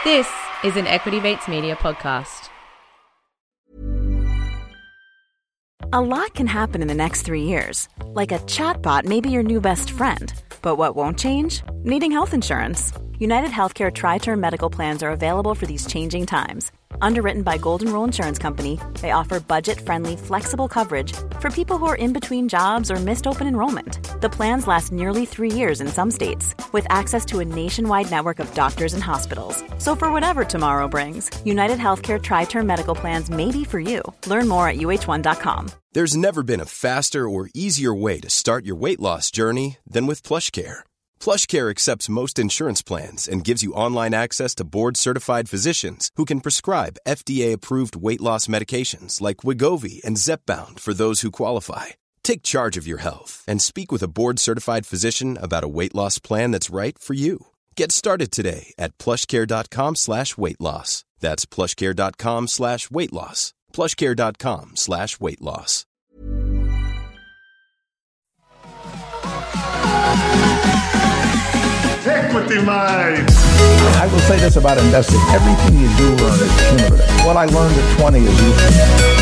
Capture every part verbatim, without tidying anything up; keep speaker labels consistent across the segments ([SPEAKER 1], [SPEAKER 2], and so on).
[SPEAKER 1] This is an Equity Mates Media podcast.
[SPEAKER 2] A lot can happen in the next three years. Like a chatbot may be your new best friend. But what won't change? Needing health insurance. United Healthcare Tri-Term Medical Plans are available for these changing times. Underwritten by Golden Rule Insurance Company, they offer budget-friendly, flexible coverage for people who are in between jobs or missed open enrollment. The plans last nearly three years in some states, with access to a nationwide network of doctors and hospitals. So for whatever tomorrow brings, United Healthcare Tri-Term Medical Plans may be for you. Learn more at U H one dot com.
[SPEAKER 3] There's never been a faster or easier way to start your weight loss journey than with PlushCare. PlushCare accepts most insurance plans and gives you online access to board-certified physicians who can prescribe F D A-approved weight loss medications like Wegovy and Zepbound for those who qualify. Take charge of your health and speak with a board-certified physician about a weight loss plan that's right for you. Get started today at plushcare.com slash weight loss. That's plushcare.com slash weight loss. plushcare.com slash weight loss.
[SPEAKER 4] Equity Mates.
[SPEAKER 5] I will say this about investing. Everything you do learn is cumulative. What I learned at twenty is useful.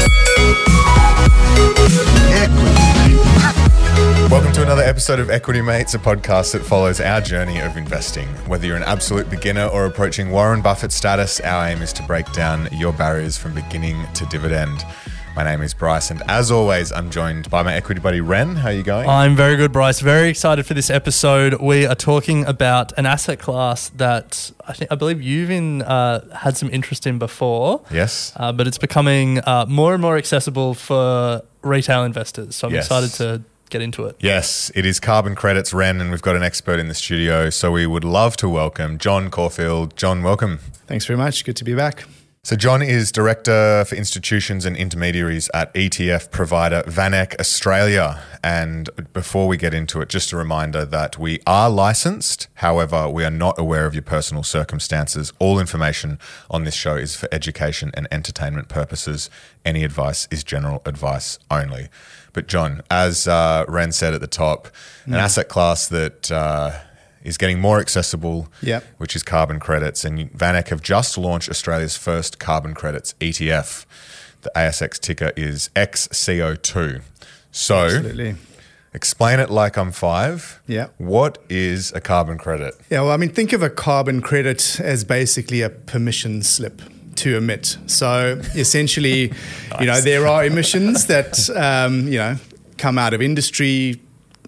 [SPEAKER 4] Equity.
[SPEAKER 6] Welcome to another episode of Equity Mates, a podcast that follows our journey of investing. Whether you're an absolute beginner or approaching Warren Buffett status, our aim is to break down your barriers from beginning to dividend. My name is Bryce, and as always, I'm joined by my equity buddy, Ren. How are you going?
[SPEAKER 7] I'm very good, Bryce. Very excited for this episode. We are talking about an asset class that I think I believe you've in, uh, had some interest in before.
[SPEAKER 6] Yes.
[SPEAKER 7] Uh, but it's becoming uh, more and more accessible for retail investors. So I'm
[SPEAKER 6] Yes.
[SPEAKER 7] excited to get into it.
[SPEAKER 6] Yes, it is carbon credits, Ren, and we've got an expert in the studio. So we would love to welcome John Caulfield. John, welcome.
[SPEAKER 8] Thanks very much. Good to be back.
[SPEAKER 6] So John is Director for Institutions and Intermediaries at E T F provider VanEck Australia. And before we get into it, just a reminder that we are licensed. However, we are not aware of your personal circumstances. All information on this show is for education and entertainment purposes. Any advice is general advice only. But John, as uh, Ren said at the top, an
[SPEAKER 8] Mm.
[SPEAKER 6] asset class that uh, is getting more accessible,
[SPEAKER 8] Yep.
[SPEAKER 6] which is carbon credits. And VanEck have just launched Australia's first carbon credits E T F. The A S X ticker is X C O two. So
[SPEAKER 8] Absolutely.
[SPEAKER 6] explain it like I'm five.
[SPEAKER 8] Yeah.
[SPEAKER 6] What is a carbon credit?
[SPEAKER 8] Yeah, well, I mean, think of a carbon credit as basically a permission slip to emit. So essentially, you know, there are emissions that, um, you know, come out of industry,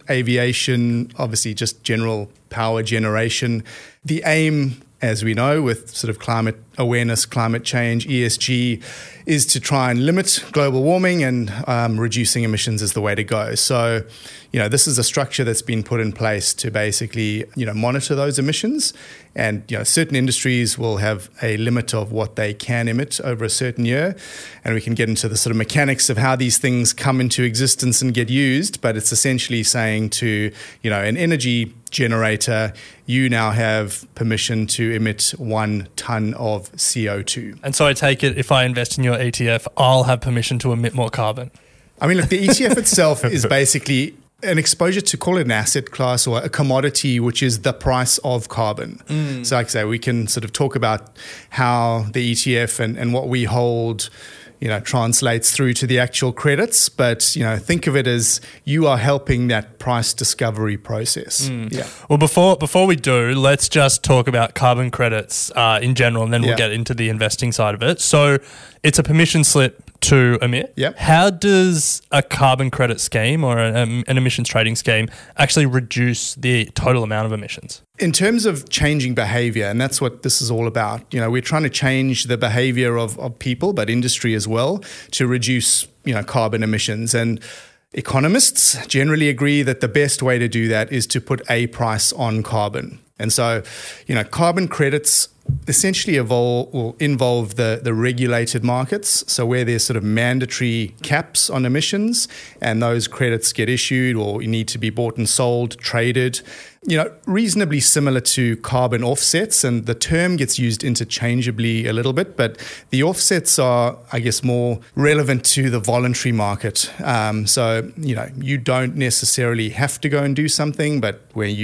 [SPEAKER 8] aviation, obviously just general power generation. The aim, as we know, with sort of climate awareness, climate change, E S G, is to try and limit global warming, and um, reducing emissions is the way to go. So, you know, this is a structure that's been put in place to basically, you know, monitor those emissions. And, you know, certain industries will have a limit of what they can emit over a certain year. And we can get into the sort of mechanics of how these things come into existence and get used. But it's essentially saying to, you know, an energy generator, you now have permission to emit one ton of C O two.
[SPEAKER 7] And so I take it if I invest in your E T F, I'll have permission to emit more carbon.
[SPEAKER 8] I mean, look, the E T F itself is basically an exposure to, call it an asset class or a commodity, which is the price of carbon. Mm. So like I say, we can sort of talk about how the E T F and, and what we hold, you know, translates through to the actual credits. But, you know, think of it as you are helping that price discovery process.
[SPEAKER 7] Mm.
[SPEAKER 8] Yeah.
[SPEAKER 7] Well, before before we do, let's just talk about carbon credits uh, in general, and then we'll
[SPEAKER 8] Yeah.
[SPEAKER 7] get into the investing side of it. So it's a permission slip to emit.
[SPEAKER 8] Yep.
[SPEAKER 7] How does a carbon credit scheme or an, an emissions trading scheme actually reduce the total amount of emissions?
[SPEAKER 8] In terms of changing behavior, and that's what this is all about, you know, we're trying to change the behavior of, of people, but industry as well, to reduce, you know, carbon emissions. And economists generally agree that the best way to do that is to put a price on carbon. And so, you know, carbon credits essentially evolve, will involve the, the regulated markets. So where there's sort of mandatory caps on emissions and those credits get issued or you need to be bought and sold, traded, you know, reasonably similar to carbon offsets. And the term gets used interchangeably a little bit, but the offsets are, I guess, more relevant to the voluntary market. Um, so, you know, you don't necessarily have to go and do something, but where you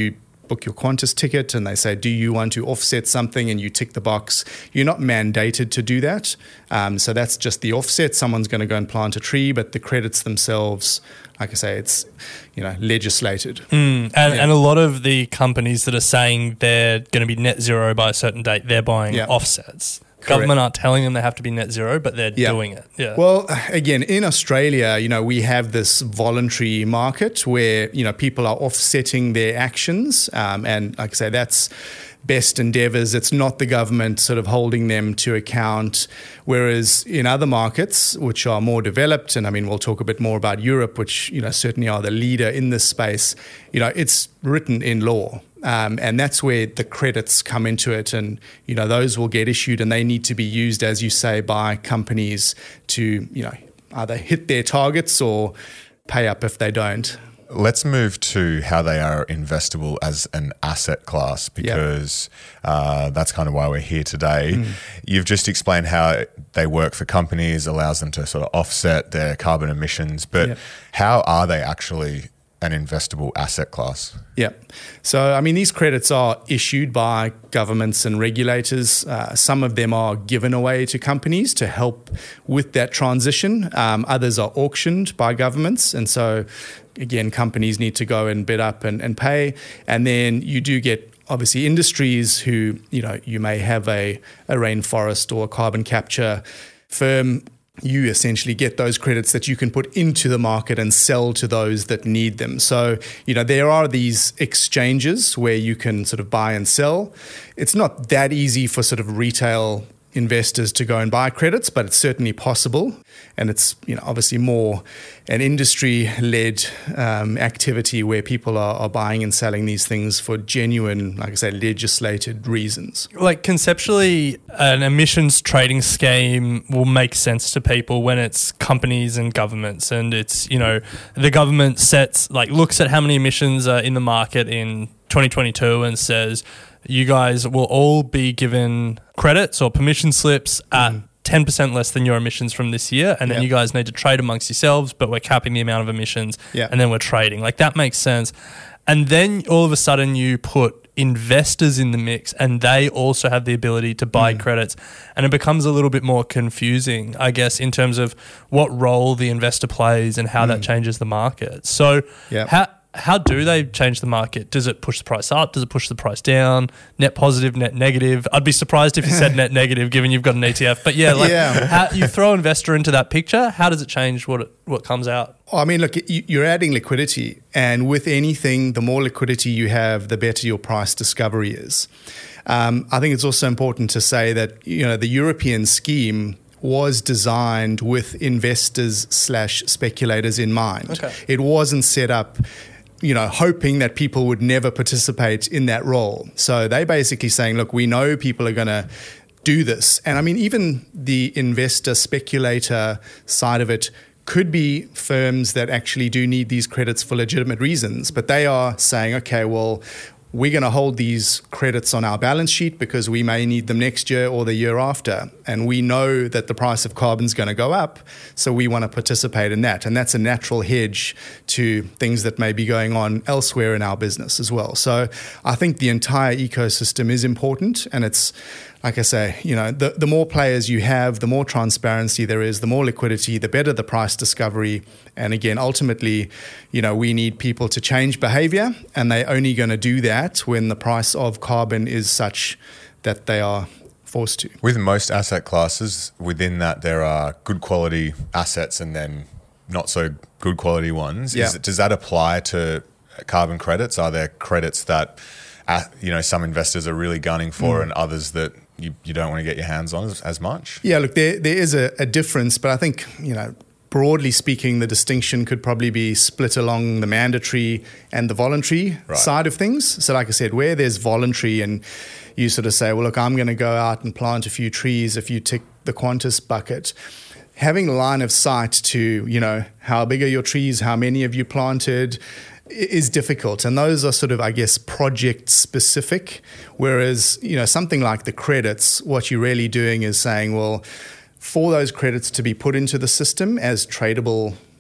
[SPEAKER 8] book your Qantas ticket and they say, do you want to offset something? And you tick the box. You're not mandated to do that. Um, so that's just the offset. Someone's going to go and plant a tree, but the credits themselves, like I say, it's, you know, legislated.
[SPEAKER 7] Mm, and,
[SPEAKER 8] Yeah.
[SPEAKER 7] and a lot of the companies that are saying they're going to be net zero by a certain date, they're buying
[SPEAKER 8] Yeah.
[SPEAKER 7] offsets.
[SPEAKER 8] Correct.
[SPEAKER 7] Government aren't telling them they have to be net zero, but they're
[SPEAKER 8] Yeah.
[SPEAKER 7] doing it. Yeah.
[SPEAKER 8] Well, again, in Australia, you know, we have this voluntary market where, you know, people are offsetting their actions. Um, and like I say, that's best endeavours. It's not the government sort of holding them to account. Whereas in other markets, which are more developed, and I mean, we'll talk a bit more about Europe, which, you know, certainly are the leader in this space, you know, it's written in law. Um, and that's where the credits come into it. And, you know, those will get issued and they need to be used, as you say, by companies to, you know, either hit their targets or pay up if they don't.
[SPEAKER 6] Let's move to how they are investable as an asset class, because uh, that's kind of why we're here today. Mm. You've just explained how they work for companies, allows them to sort of offset their carbon emissions, but yep. how are they actually an investable asset class?
[SPEAKER 8] Yeah. So, I mean, these credits are issued by governments and regulators. Uh, some of them are given away to companies to help with that transition. Um, others are auctioned by governments. And so, again, companies need to go and bid up and, and pay. And then you do get, obviously, industries who, you know, you may have a, a rainforest or a carbon capture firm. You essentially get those credits that you can put into the market and sell to those that need them. So, you know, there are these exchanges where you can sort of buy and sell. It's not that easy for sort of retail investors to go and buy credits, but it's certainly possible. And it's, you know, obviously more an industry-led um, activity where people are, are buying and selling these things for genuine, like I say, legislated reasons.
[SPEAKER 7] Like conceptually, an emissions trading scheme will make sense to people when it's companies and governments, and it's, you know, the government sets, like looks at how many emissions are in the market in twenty twenty-two and says, you guys will all be given credits or permission slips at mm. ten percent less than your emissions from this year. And then
[SPEAKER 8] yep.
[SPEAKER 7] you guys need to trade amongst yourselves, but we're capping the amount of emissions
[SPEAKER 8] yep.
[SPEAKER 7] and then we're trading. Like that makes sense. And then all of a sudden you put investors in the mix and they also have the ability to buy mm. credits. And it becomes a little bit more confusing, I guess, in terms of what role the investor plays and how mm. that changes the market. So
[SPEAKER 8] yep.
[SPEAKER 7] how... How do they change the market? Does it push the price up? Does it push the price down? Net positive, net negative? I'd be surprised if you said net negative, given you've got an E T F. But yeah, like
[SPEAKER 8] yeah.
[SPEAKER 7] How, you throw investor into that picture. How does it change what it, what comes out?
[SPEAKER 8] I mean, look, you're adding liquidity, and with anything, the more liquidity you have, the better your price discovery is. Um, I think it's also important to say that, you know, the European scheme was designed with investors slash speculators in mind.
[SPEAKER 7] Okay.
[SPEAKER 8] It wasn't set up, you know, hoping that people would never participate in that role. So they basically saying, look, we know people are going to do this. And I mean, even the investor speculator side of it could be firms that actually do need these credits for legitimate reasons, but they are saying, okay, well, we're going to hold these credits on our balance sheet because we may need them next year or the year after. And we know that the price of carbon is going to go up, so we want to participate in that. And that's a natural hedge to things that may be going on elsewhere in our business as well. So I think the entire ecosystem is important, and it's, like I say, you know, the, the more players you have, the more transparency there is, the more liquidity, the better the price discovery. And again, ultimately, you know, we need people to change behavior, and they're only going to do that when the price of carbon is such that they are forced to.
[SPEAKER 6] With most asset classes, within that there are good quality assets and then not so good quality ones.
[SPEAKER 8] Yeah.
[SPEAKER 6] Is it, does that apply to carbon credits? Are there credits that, uh, you know, some investors are really gunning for mm. and others that you, you don't want to get your hands on as, as much?
[SPEAKER 8] Yeah, look, there there is a, a difference, but I think, you know, broadly speaking, the distinction could probably be split along the mandatory and the voluntary
[SPEAKER 6] right.
[SPEAKER 8] side of things. So like I said, where there's voluntary and you sort of say, well, look, I'm going to go out and plant a few trees if you tick the Qantas bucket. Having a line of sight to, you know, how big are your trees, how many have you planted, is difficult. And those are sort of, I guess, project specific. Whereas, you know, something like the credits, what you're really doing is saying, well, for those credits to be put into the system as tradable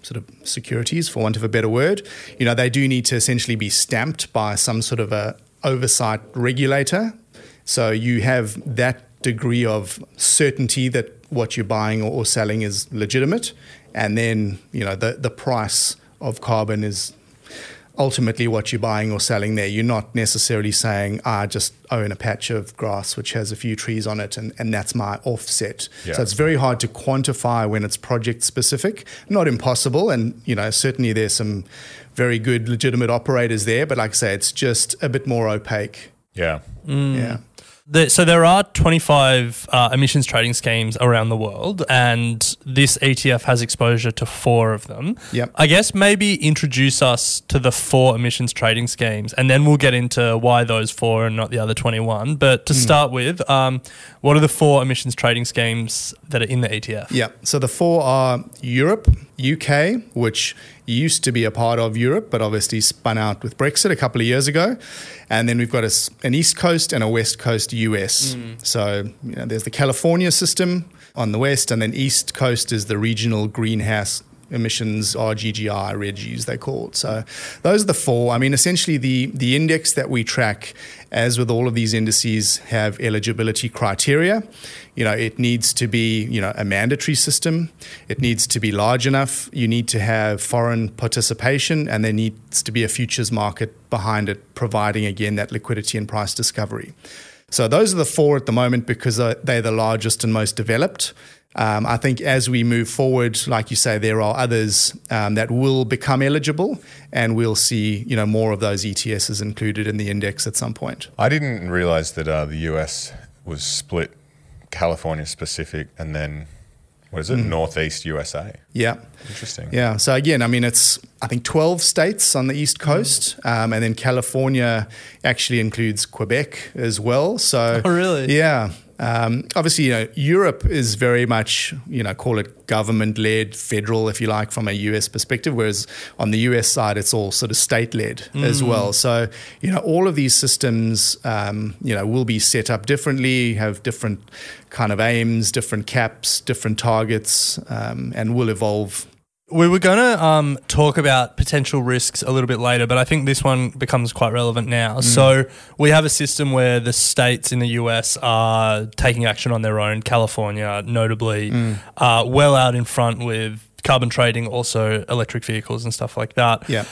[SPEAKER 8] sort of securities, for want of a better word, you know, they do need to essentially be stamped by some sort of a oversight regulator. So you have that degree of certainty that what you're buying or, or selling is legitimate. And then, you know, the, the price of carbon is ultimately what you're buying or selling there. You're not necessarily saying, ah, I just own a patch of grass which has a few trees on it and, and that's my offset. Yeah. So it's very hard to quantify when it's project specific. Not impossible, and you know, certainly there's some very good legitimate operators there, but like I say, it's just a bit more opaque.
[SPEAKER 6] Yeah.
[SPEAKER 7] Mm.
[SPEAKER 8] Yeah.
[SPEAKER 7] The, so there are twenty-five uh, emissions trading schemes around the world, and this E T F has exposure to four of them.
[SPEAKER 8] Yep.
[SPEAKER 7] I guess maybe introduce us to the four emissions trading schemes, and then we'll get into why those four and not the other twenty-one. But to mm. start with, um, what are the four emissions trading schemes that are in the E T F?
[SPEAKER 8] Yeah, so the four are Europe, U K, which used to be a part of Europe, but obviously spun out with Brexit a couple of years ago. And then we've got a, an East Coast and a West Coast U S. Mm. So you know, there's the California system on the West, and then East Coast is the regional greenhouse emissions, R G G I, REGIs they call it. So those are the four. I mean, essentially the, the index that we track, as with all of these indices, have eligibility criteria. You know, it needs to be, you know, a mandatory system. It needs to be large enough. You need to have foreign participation, and there needs to be a futures market behind it, providing, again, that liquidity and price discovery. So those are the four at the moment because they're the largest and most developed. Um, I think as we move forward, like you say, there are others um, that will become eligible, and we'll see, you know, more of those E T Fs included in the index at some point.
[SPEAKER 6] I didn't realize that uh, the U S was split California specific and then, what is it, mm. Northeast U S A?
[SPEAKER 8] Yeah.
[SPEAKER 6] Interesting.
[SPEAKER 8] Yeah. So again, I mean, it's, I think, twelve states on the East Coast, mm. um, and then California actually includes Quebec as well. So,
[SPEAKER 7] oh, really?
[SPEAKER 8] Yeah. Um, obviously, you know, Europe is very much, you know, call it government-led, federal, if you like, from a U S perspective, whereas on the U S side, it's all sort of state-led mm. as well. So, you know, all of these systems, um, you know, will be set up differently, have different kind of aims, different caps, different targets, um, and will evolve.
[SPEAKER 7] We were going to um, talk about potential risks a little bit later, but I think this one becomes quite relevant now. Mm. So we have a system where the states in the U S are taking action on their own, California notably, mm. uh, well out in front with carbon trading, also electric vehicles and stuff like that.
[SPEAKER 8] Yeah.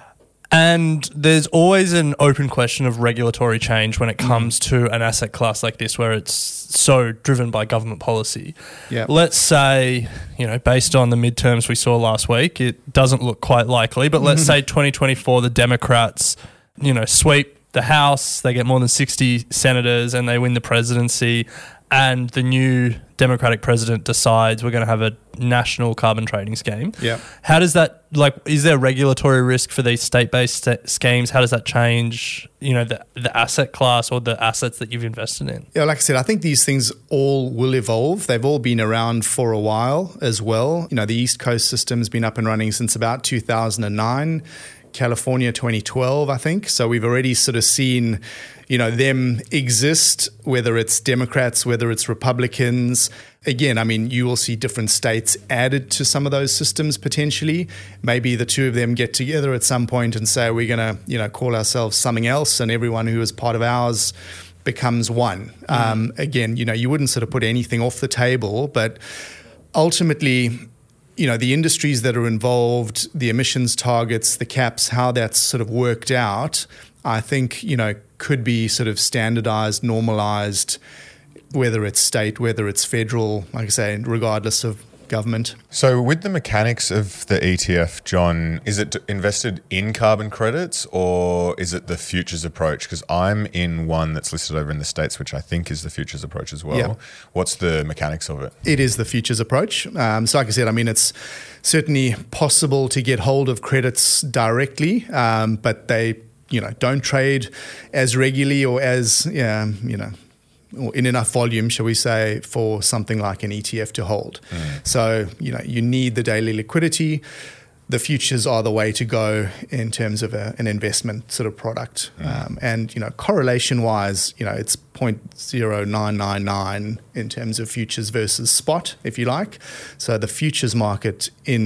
[SPEAKER 7] And there's always an open question of regulatory change when it comes mm. to an asset class like this, where it's so driven by government policy.
[SPEAKER 8] Yeah.
[SPEAKER 7] Let's say, you know, based on the midterms we saw last week, it doesn't look quite likely, but let's say twenty twenty-four, the Democrats, you know, sweep the House, they get more than sixty senators and they win the presidency, and the new Democratic president decides we're going to have a national carbon trading scheme.
[SPEAKER 8] Yeah.
[SPEAKER 7] How does that, like, is there regulatory risk for these state-based st- schemes? How does that change, you know, the, the asset class or the assets that you've invested in?
[SPEAKER 8] Yeah, like I said, I think these things all will evolve. They've all been around for a while as well. You know, the East Coast system has been up and running since about two thousand nine. California twenty twelve, I think. So we've already sort of seen, you know, them exist, whether it's Democrats, whether it's Republicans. Again, I mean, you will see different states added to some of those systems potentially. Maybe the two of them get together at some point and say, we're going to, you know, call ourselves something else, and everyone who is part of ours becomes one. Mm. Um, again, you know, you wouldn't sort of put anything off the table, but ultimately, you know, the industries that are involved, the emissions targets, the caps, how that's sort of worked out, I think, you know, could be sort of standardized, normalized, whether it's state, whether it's federal, like I say, regardless of government.
[SPEAKER 6] So with the mechanics of the E T F, John, is it invested in carbon credits or is it the futures approach? Because I'm in one that's listed over in the States, which I think is the futures approach as well. Yeah. What's the mechanics of it?
[SPEAKER 8] It is the futures approach. Um, so like I said, I mean, it's certainly possible to get hold of credits directly, um, but they, you know, don't trade as regularly or as, um, you know, or in enough volume, shall we say, for something like an E T F to hold. Mm. So, you know, you need the daily liquidity. The futures are the way to go in terms of a, an investment sort of product. Mm. Um, and, you know, correlation-wise, you know, it's zero point zero nine nine nine in terms of futures versus spot, if you like. So the futures market in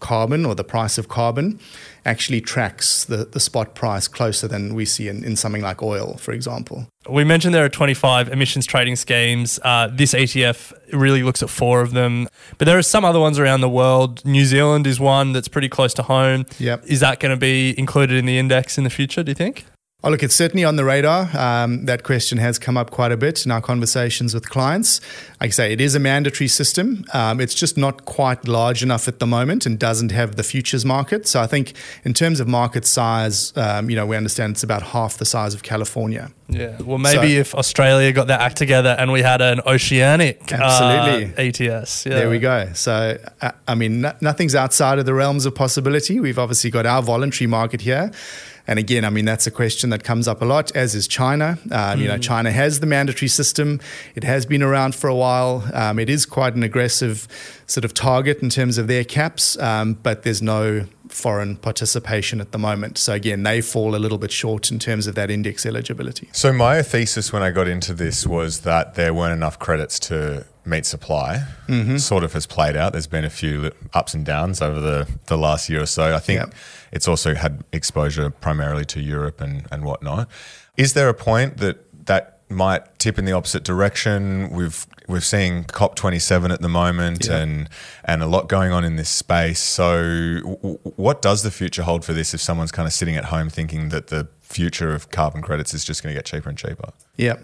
[SPEAKER 8] carbon or the price of carbon actually tracks the, the spot price closer than we see in, in something like oil, for example.
[SPEAKER 7] We mentioned there are twenty-five emissions trading schemes. Uh, this E T F really looks at four of them, but there are some other ones around the world. New Zealand is one that's pretty close to home.
[SPEAKER 8] Yep.
[SPEAKER 7] Is that going to be included in the index in the future, do you think?
[SPEAKER 8] Oh, look, it's certainly on the radar. Um, that question has come up quite a bit in our conversations with clients. Like I say, it is a mandatory system. Um, it's just not quite large enough at the moment and doesn't have the futures market. So I think in terms of market size, um, you know, we understand it's about half the size of California.
[SPEAKER 7] Yeah, well, maybe
[SPEAKER 8] So-
[SPEAKER 7] if Australia got their act together and we had an oceanic
[SPEAKER 8] Absolutely.
[SPEAKER 7] uh, E T S. Yeah.
[SPEAKER 8] There we go. So, uh, I mean, no, nothing's outside of the realms of possibility. We've obviously got our voluntary market here. And again, I mean, that's a question that comes up a lot, as is China. Um, you know, China has the mandatory system. It has been around for a while. Um, it is quite an aggressive sort of target in terms of their caps, um, but there's no foreign participation at the moment. So again, they fall a little bit short in terms of that index eligibility.
[SPEAKER 6] So my thesis when I got into this was that there weren't enough credits to meet supply. Mm-hmm. Sort of has played out. There's been a few ups and downs over the, the last year or so. I think
[SPEAKER 8] Yep.
[SPEAKER 6] it's also had exposure primarily to Europe and, and whatnot. Is there a point that that might tip in the opposite direction? We've we're seeing COP twenty-seven at the moment,
[SPEAKER 8] Yeah.
[SPEAKER 6] and and a lot going on in this space. So w- what does the future hold for this if someone's kind of sitting at home thinking that the future of carbon credits is just going to get cheaper and cheaper?
[SPEAKER 8] Yeah,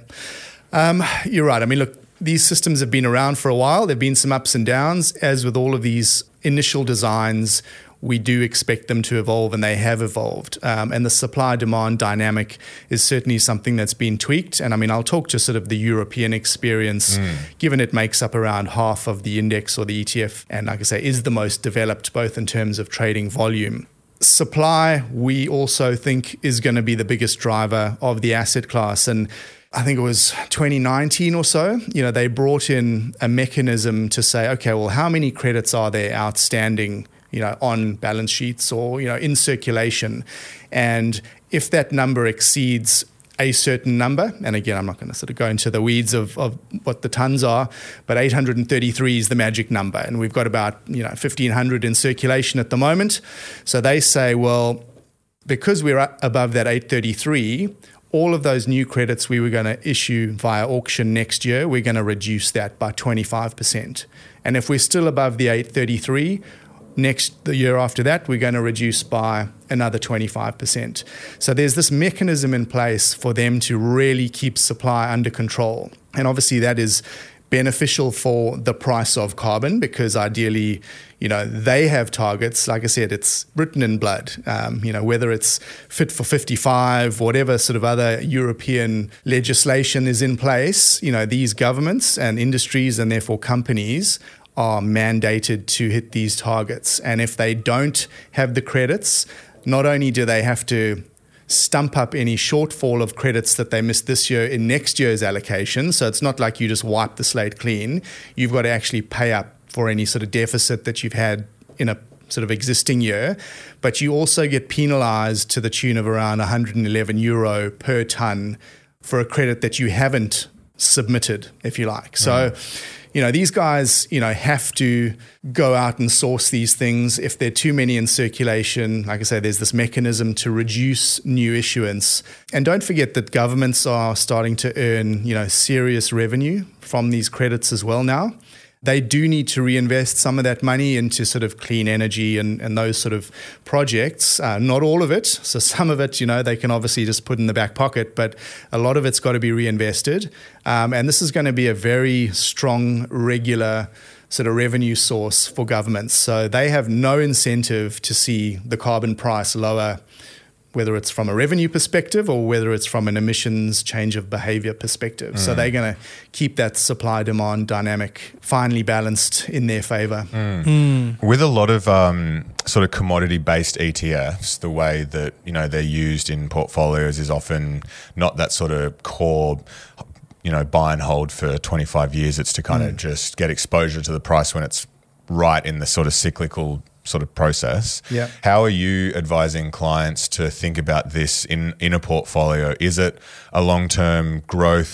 [SPEAKER 8] um, you're right. I mean, look, these systems have been around for a while. There have been some ups and downs. As with all of these initial designs, we do expect them to evolve, and they have evolved. Um, and the supply-demand dynamic is certainly something that's been tweaked. And I mean, I'll talk to sort of the European experience, mm. given it makes up around half of the index or the E T F, and like I say, is the most developed, both in terms of trading volume. Supply, we also think, is going to be the biggest driver of the asset class. And I think it was twenty nineteen or so, you know, they brought in a mechanism to say, okay, well, how many credits are there outstanding, you know, on balance sheets or, you know, in circulation? And if that number exceeds a certain number, and again, I'm not going to sort of go into the weeds of, of what the tons are, but eight hundred thirty-three is the magic number. And we've got about, you know, fifteen hundred in circulation at the moment. So they say, well, because we're above that eight thirty-three, all of those new credits we were going to issue via auction next year, we're going to reduce that by twenty-five percent. And if we're still above the eight thirty-three, next the year after that, we're going to reduce by another twenty-five percent. So there's this mechanism in place for them to really keep supply under control. And obviously that is beneficial for the price of carbon, because ideally, you know, they have targets. Like I said, it's written in blood. Um, you know, whether it's Fit for fifty-five, whatever sort of other European legislation is in place, you know, these governments and industries and therefore companies are mandated to hit these targets. And if they don't have the credits, not only do they have to stump up any shortfall of credits that they missed this year in next year's allocation. So it's not like you just wipe the slate clean. You've got to actually pay up for any sort of deficit that you've had in a sort of existing year. But you also get penalized to the tune of around one hundred eleven euro per ton for a credit that you haven't submitted, if you like. So, mm. you know, these guys, you know, have to go out and source these things. If there are too many in circulation, like I say, there's this mechanism to reduce new issuance. And don't forget that governments are starting to earn, you know, serious revenue from these credits as well now. They do need to reinvest some of that money into sort of clean energy and, and those sort of projects. Uh, not all of it. So some of it, you know, they can obviously just put in the back pocket, but a lot of it's got to be reinvested. Um, and this is going to be a very strong, regular sort of revenue source for governments. So they have no incentive to see the carbon price lower, whether it's from a revenue perspective or whether it's from an emissions change of behavior perspective. Mm. So they're going to keep that supply-demand dynamic finely balanced in their favor.
[SPEAKER 6] Mm. Mm. With a lot of um, sort of commodity-based E T Fs, the way that, you know, they're used in portfolios is often not that sort of core, you know, buy and hold for twenty-five years. It's to kind mm. of just get exposure to the price when it's right in the sort of cyclical sort of process.
[SPEAKER 8] Yeah.
[SPEAKER 6] How are you advising clients to think about this in, in a portfolio? Is it a long-term growth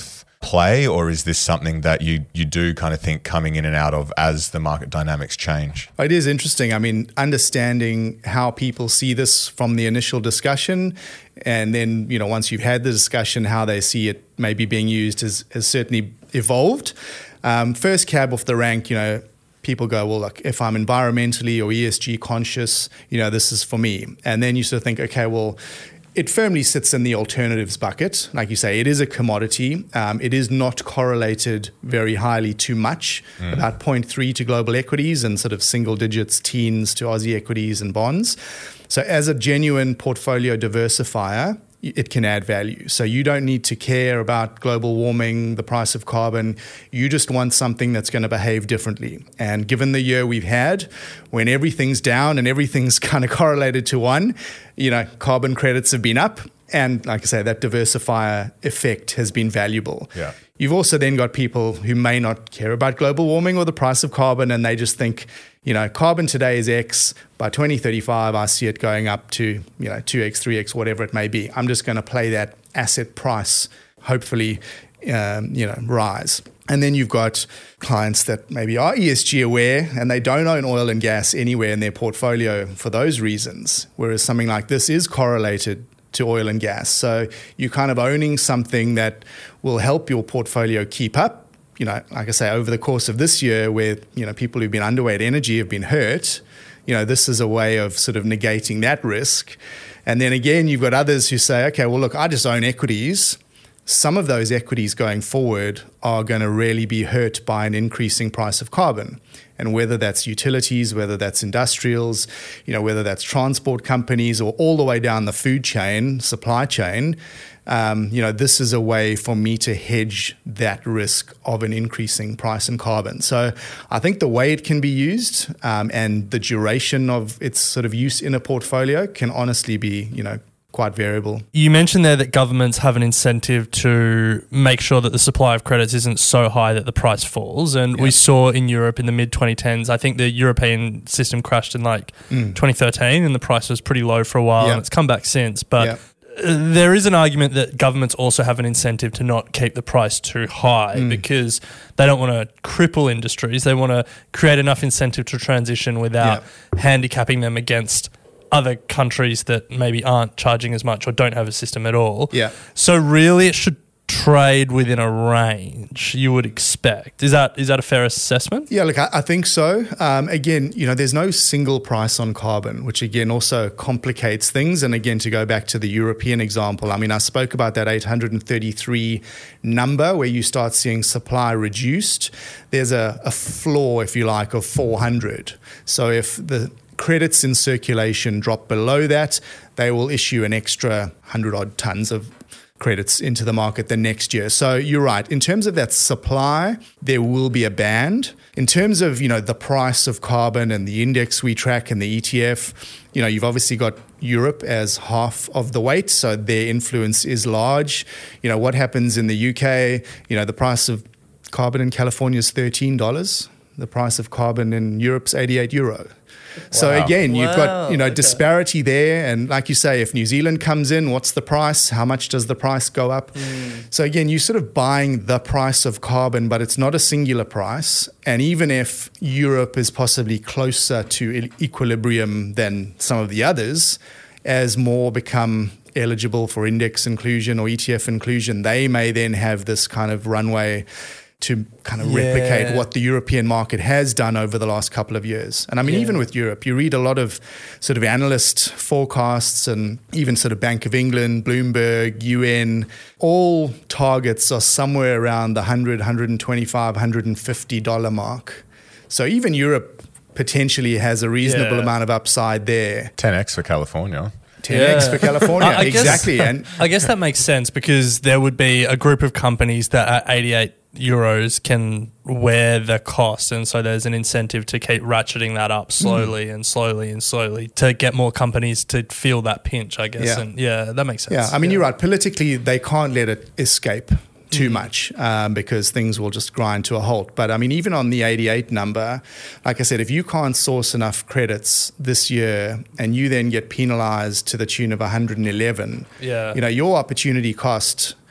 [SPEAKER 6] play, or is this something that you you do kind of think coming in and out of as the market dynamics change?
[SPEAKER 8] It is interesting. I mean, understanding how people see this from the initial discussion, and then, you know, once you've had the discussion, how they see it maybe being used has, has certainly evolved. Um, first cab off the rank, you know, people go, well, look, if I'm environmentally or E S G conscious, you know, this is for me. And then you sort of think, okay, well, it firmly sits in the alternatives bucket. Like you say, it is a commodity. Um, it is not correlated very highly too much, mm. about zero point three to global equities and sort of single digits, teens to Aussie equities and bonds. So as a genuine portfolio diversifier, it can add value. So you don't need to care about global warming, the price of carbon. You just want something that's going to behave differently. And given the year we've had, when everything's down and everything's kind of correlated to one, you know, carbon credits have been up. And like I say, that diversifier effect has been valuable.
[SPEAKER 6] Yeah.
[SPEAKER 8] You've also then got people who may not care about global warming or the price of carbon, and they just think, you know, carbon today is X. By twenty thirty-five, I see it going up to, you know, two X, three X, whatever it may be. I'm just going to play that asset price, hopefully, um, you know, rise. And then you've got clients that maybe are E S G aware and they don't own oil and gas anywhere in their portfolio for those reasons, whereas something like this is correlated to oil and gas. So you're kind of owning something that will help your portfolio keep up. You know, like I say, over the course of this year where, you know, people who've been underweight energy have been hurt, you know, this is a way of sort of negating that risk. And then again, you've got others who say, okay, well, look, I just own equities. Some of those equities going forward are going to really be hurt by an increasing price of carbon. And whether that's utilities, whether that's industrials, you know, whether that's transport companies or all the way down the food chain, supply chain, um, you know, this is a way for me to hedge that risk of an increasing price in carbon. So I think the way it can be used um, and the duration of its sort of use in a portfolio can honestly be, you know, quite variable.
[SPEAKER 7] You mentioned there that governments have an incentive to make sure that the supply of credits isn't so high that the price falls. And yeah. we saw in Europe in the mid twenty tens, I think the European system crashed in like mm. twenty thirteen and the price was pretty low for a while yeah. and it's come back since. But yeah. there is an argument that governments also have an incentive to not keep the price too high mm. because they don't want to cripple industries. They want to create enough incentive to transition without yeah. handicapping them against other countries that maybe aren't charging as much or don't have a system at all.
[SPEAKER 8] Yeah.
[SPEAKER 7] So really it should trade within a range you would expect. Is that is that a fair assessment?
[SPEAKER 8] Yeah, look, I, I think so. Um, again, you know, there's no single price on carbon, which again also complicates things. And again, to go back to the European example, I mean, I spoke about that eight hundred thirty-three number where you start seeing supply reduced. There's a, a floor, if you like, of four hundred. So if the credits in circulation drop below that, they will issue an extra one hundred odd tons of credits into the market the next year. So you're right. In terms of that supply, there will be a band. In terms of, you know, the price of carbon and the index we track and the E T F, you know, you've obviously got Europe as half of the weight, so their influence is large. You know, what happens in the U K, you know, the price of carbon in California is thirteen dollars. The price of carbon in Europe's eighty-eight euro. So wow. again, you've
[SPEAKER 9] wow.
[SPEAKER 8] got, you know,
[SPEAKER 9] okay.
[SPEAKER 8] disparity there. And like you say, if New Zealand comes in, what's the price? How much does the price go up? Mm. So again, you're sort of buying the price of carbon, but it's not a singular price. And even if Europe is possibly closer to equilibrium than some of the others, as more become eligible for index inclusion or E T F inclusion, they may then have this kind of runway to kind of
[SPEAKER 7] yeah.
[SPEAKER 8] replicate what the European market has done over the last couple of years. And I mean, yeah. even with Europe, you read a lot of sort of analyst forecasts and even sort of Bank of England, Bloomberg, U N, all targets are somewhere around the one hundred, one twenty-five, one fifty dollars mark. So even Europe potentially has a reasonable
[SPEAKER 7] yeah.
[SPEAKER 8] amount of upside there.
[SPEAKER 6] ten X for California.
[SPEAKER 8] ten X
[SPEAKER 7] yeah.
[SPEAKER 8] for California,
[SPEAKER 7] I, I
[SPEAKER 8] exactly.
[SPEAKER 7] Guess,
[SPEAKER 8] and
[SPEAKER 7] I guess that makes sense because there would be a group of companies that at eighty-eight euros can wear the cost, and so there's an incentive to keep ratcheting that up slowly mm. and slowly and slowly to get more companies to feel that pinch, I guess.
[SPEAKER 8] Yeah.
[SPEAKER 7] And yeah, that makes sense.
[SPEAKER 8] Yeah, I mean,
[SPEAKER 7] yeah.
[SPEAKER 8] you're right. Politically, they can't let it escape too much um, because things will just grind to a halt. But I mean, even on the eighty-eight number, like I said, if you can't source enough credits this year and you then get penalized to the tune of one hundred eleven,
[SPEAKER 7] yeah.
[SPEAKER 8] you know, your opportunity cost,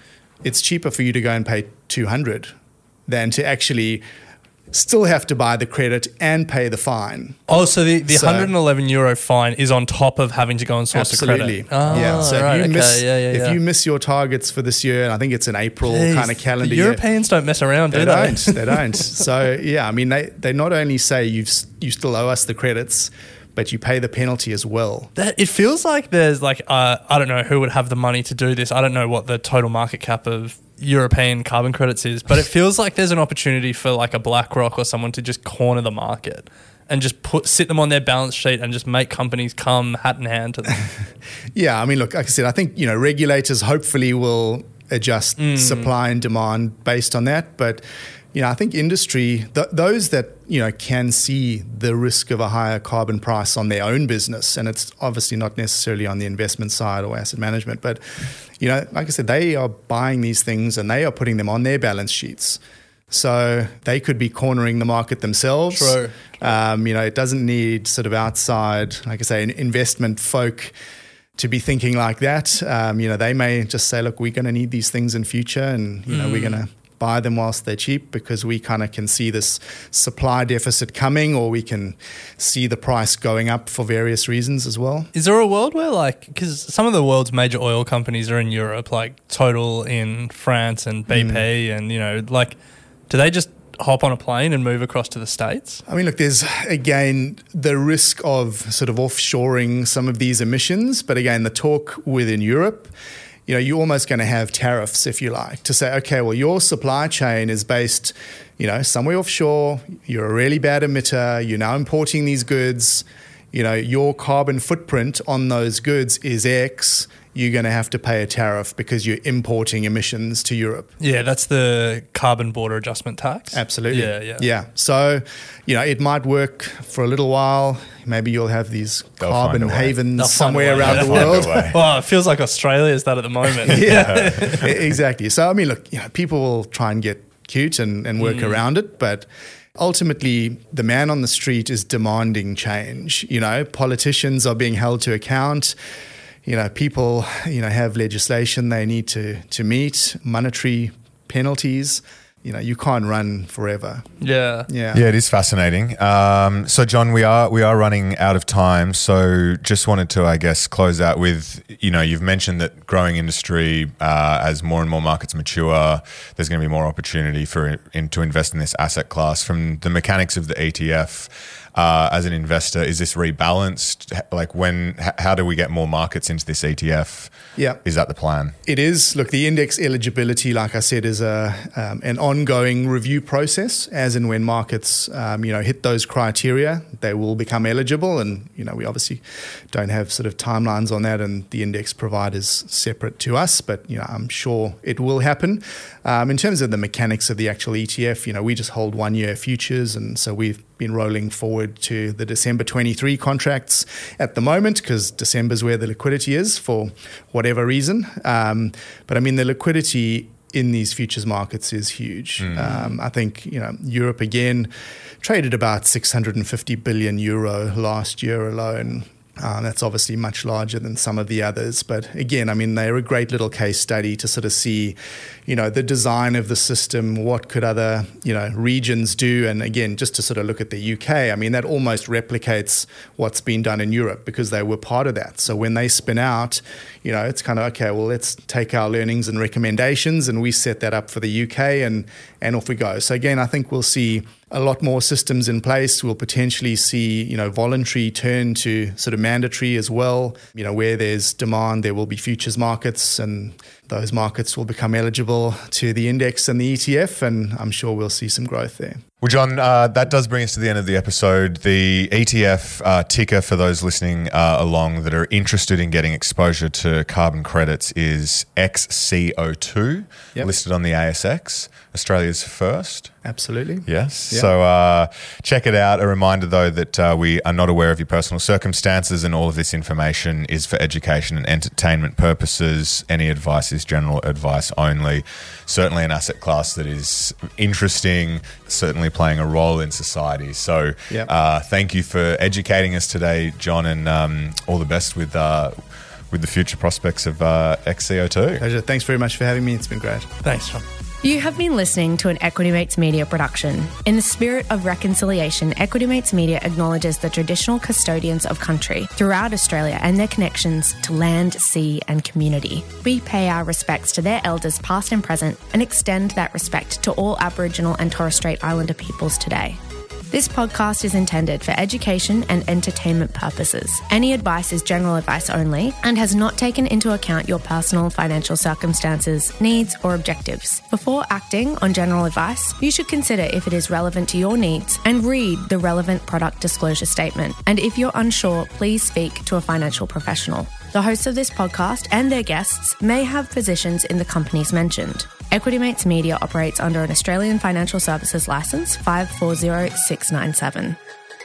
[SPEAKER 8] it's cheaper for you to go and pay two hundred than to actually still have to buy the credit and pay the fine.
[SPEAKER 7] Oh, so the, the
[SPEAKER 8] So-
[SPEAKER 7] one hundred eleven euro fine is on top of having to go and source
[SPEAKER 8] Absolutely.
[SPEAKER 7] the credit. Oh,
[SPEAKER 8] yeah. So
[SPEAKER 7] right,
[SPEAKER 8] if you
[SPEAKER 7] okay.
[SPEAKER 8] miss
[SPEAKER 7] yeah, yeah,
[SPEAKER 8] if
[SPEAKER 7] yeah.
[SPEAKER 8] you miss your targets for this year, and I think it's an April
[SPEAKER 7] Jeez,
[SPEAKER 8] kind of calendar
[SPEAKER 7] the
[SPEAKER 8] year.
[SPEAKER 7] Europeans don't mess around, do
[SPEAKER 8] They
[SPEAKER 7] they?
[SPEAKER 8] don't. They don't. So yeah, I mean, they, they not only say you've s- you still owe us the credits, but you pay the penalty as well.
[SPEAKER 7] That, it feels like there's like uh, I don't know who would have the money to do this. I don't know what the total market cap of European carbon credits is, but it feels like there's an opportunity for like a BlackRock or someone to just corner the market and just put sit them on their balance sheet and just make companies come hat in hand to them.
[SPEAKER 8] Yeah, I mean, look, like I said, I think you know regulators hopefully will adjust
[SPEAKER 7] Mm.
[SPEAKER 8] supply and demand based on that, but. You know, I think industry, th- those that, you know, can see the risk of a higher carbon price on their own business, and it's obviously not necessarily on the investment side or asset management, but, you know, like I said, they are buying these things and they are putting them on their balance sheets. So they could be cornering the market themselves.
[SPEAKER 7] True.
[SPEAKER 8] Um, you know, it doesn't need sort of outside, like I say, investment folk to be thinking like that. Um, you know, they may just say, look, we're going to need these things in future and, you know, we're going to buy them whilst they're cheap because we kind of can see this supply deficit coming, or we can see the price going up for various reasons as well.
[SPEAKER 7] Is there a world where like, because some of the world's major oil companies are in Europe, like Total in France and B P mm. and, you know, like, do they just hop on a plane and move across to the States?
[SPEAKER 8] I mean, look, there's, again, the risk of sort of offshoring some of these emissions. But again, the talk within Europe, you know, you're almost going to have tariffs, if you like, to say, okay, well, your supply chain is based, you know, somewhere offshore. You're a really bad emitter. You're now importing these goods. You know, your carbon footprint on those goods is X. You're going to have to pay a tariff because you're importing emissions to Europe.
[SPEAKER 7] Yeah, that's the carbon border adjustment tax.
[SPEAKER 8] Absolutely.
[SPEAKER 7] Yeah, yeah.
[SPEAKER 8] Yeah. So, you know, it might work for a little while. Maybe you'll have these
[SPEAKER 6] They'll
[SPEAKER 8] carbon
[SPEAKER 6] find a way.
[SPEAKER 8] havens
[SPEAKER 7] They'll find
[SPEAKER 8] somewhere
[SPEAKER 7] a way.
[SPEAKER 8] around
[SPEAKER 6] They'll
[SPEAKER 8] the
[SPEAKER 6] find a
[SPEAKER 8] world.
[SPEAKER 6] way.
[SPEAKER 7] Well, it feels like Australia is that at the moment.
[SPEAKER 8] Yeah, exactly. So, I mean, look, you know, people will try and get cute and, and work mm. around it, but ultimately, the man on the street is demanding change. You know, politicians are being held to account. You know, people, you know, have legislation they need to to meet, monetary penalties. You know, you can't run forever.
[SPEAKER 7] Yeah.
[SPEAKER 8] Yeah.
[SPEAKER 6] Yeah, it is fascinating. Um, so, John, we are we are running out of time. So, just wanted to, I guess, close out with, you know, you've mentioned that growing industry, uh, as more and more markets mature, there's going to be more opportunity for in, to invest in this asset class. From the mechanics of the E T F, uh, as an investor, is this rebalanced? Like, when? H- how do we get more markets into this E T F?
[SPEAKER 8] Yeah.
[SPEAKER 6] Is that the plan?
[SPEAKER 8] It is. Look, the index eligibility, like I said, is a um, an ongoing review process. As and when markets, um, you know, hit those criteria, they will become eligible. And you know, we obviously don't have sort of timelines on that, and the index provider's separate to us. But you know, I'm sure it will happen. Um, in terms of the mechanics of the actual E T F, you know, we just hold one year futures, and so we've been rolling forward to the December twenty-three contracts at the moment because December's where the liquidity is for whatever reason. Um, but I mean, the liquidity in these futures markets is huge. Mm. Um, I think, you know, Europe again traded about six hundred fifty billion euro last year alone. Uh, that's obviously much larger than some of the others. But again, I mean, they're a great little case study to sort of see, you know, the design of the system, what could other, you know, regions do. And again, just to sort of look at the U K, I mean, that almost replicates what's been done in Europe because they were part of that. So when they spin out, you know, it's kind of, okay, well, let's take our learnings and recommendations and we set that up for the U K and, and off we go. So again, I think we'll see a lot more systems in place. We'll potentially see, you know, voluntary turn to sort of mandatory as well. You know, where there's demand, there will be futures markets and those markets will become eligible to the index and the E T F, and I'm sure we'll see some growth there.
[SPEAKER 6] Well, John, uh, that does bring us to the end of the episode. The E T F uh, ticker for those listening uh, along that are interested in getting exposure to carbon credits is X C O two, yep. listed on the A S X, Australia's first.
[SPEAKER 8] Absolutely.
[SPEAKER 6] Yes.
[SPEAKER 8] Yep.
[SPEAKER 6] So uh, check it out. A reminder, though, that uh, we are not aware of your personal circumstances and all of this information is for education and entertainment purposes. Any advice is general advice only. Certainly an asset class that is interesting, certainly playing a role in society. So
[SPEAKER 8] yep.
[SPEAKER 6] uh, thank you for educating us today, John, and um, all the best with uh, with the future prospects of uh, X C O two.
[SPEAKER 8] Pleasure. Thanks very much for having me. It's been great.
[SPEAKER 7] Thanks, John.
[SPEAKER 1] You have been listening to an Equity Mates Media production. In the spirit of reconciliation, Equity Mates Media acknowledges the traditional custodians of country throughout Australia and their connections to land, sea and community. We pay our respects to their elders past and present and extend that respect to all Aboriginal and Torres Strait Islander peoples today. This podcast is intended for education and entertainment purposes. Any advice is general advice only and has not taken into account your personal financial circumstances, needs, or objectives. Before acting on general advice, you should consider if it is relevant to your needs and read the relevant product disclosure statement. And if you're unsure, please speak to a financial professional. The hosts of this podcast and their guests may have positions in the companies mentioned. Equity Mates Media operates under an Australian Financial Services Licence five four zero six nine seven.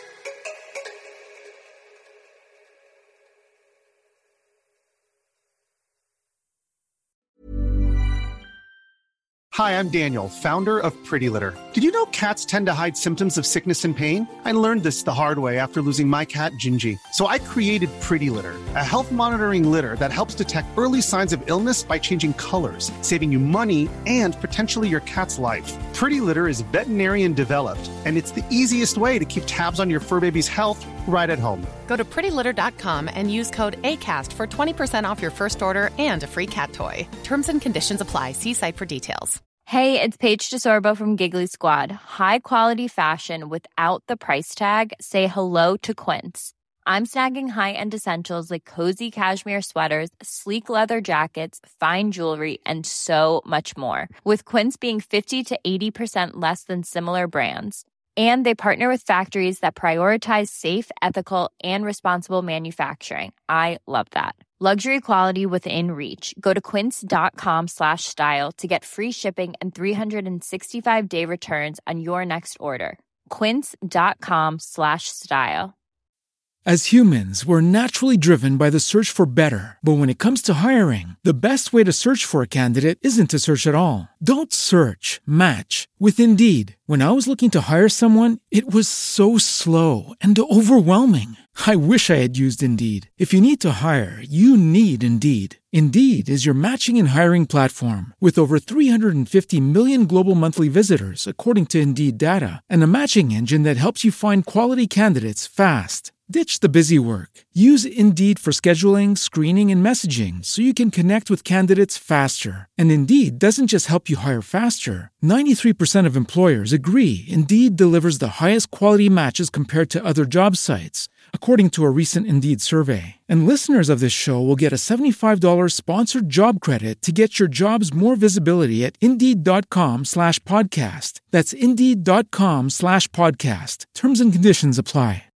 [SPEAKER 9] Hi, I'm Daniel, founder of Pretty Litter. Did you know cats tend to hide symptoms of sickness and pain? I learned this the hard way after losing my cat, Gingy. So I created Pretty Litter, a health monitoring litter that helps detect early signs of illness by changing colors, saving you money and potentially your cat's life. Pretty Litter is veterinarian developed, and it's the easiest way to keep tabs on your fur baby's health right at home.
[SPEAKER 10] Go to pretty litter dot com and use code ACAST for twenty percent off your first order and a free cat toy. Terms and conditions apply. See site for details.
[SPEAKER 11] Hey, it's Paige DeSorbo from Giggly Squad. High quality fashion without the price tag. Say hello to Quince. I'm snagging high-end essentials like cozy cashmere sweaters, sleek leather jackets, fine jewelry, and so much more. With Quince being fifty to eighty percent less than similar brands. And they partner with factories that prioritize safe, ethical, and responsible manufacturing. I love that. Luxury quality within reach. Go to quince.com slash style to get free shipping and three sixty-five day returns on your next order. Quince.com slash style.
[SPEAKER 12] As humans, we're naturally driven by the search for better. But when it comes to hiring, the best way to search for a candidate isn't to search at all. Don't search, match with Indeed. When I was looking to hire someone, it was so slow and overwhelming. I wish I had used Indeed. If you need to hire, you need Indeed. Indeed is your matching and hiring platform with over three hundred fifty million global monthly visitors, according to Indeed data, and a matching engine that helps you find quality candidates fast. Ditch the busy work. Use Indeed for scheduling, screening, and messaging so you can connect with candidates faster. And Indeed doesn't just help you hire faster. ninety-three percent of employers agree Indeed delivers the highest quality matches compared to other job sites, according to a recent Indeed survey. And listeners of this show will get a seventy-five dollars sponsored job credit to get your jobs more visibility at Indeed.com slash podcast. That's Indeed.com slash podcast. Terms and conditions apply.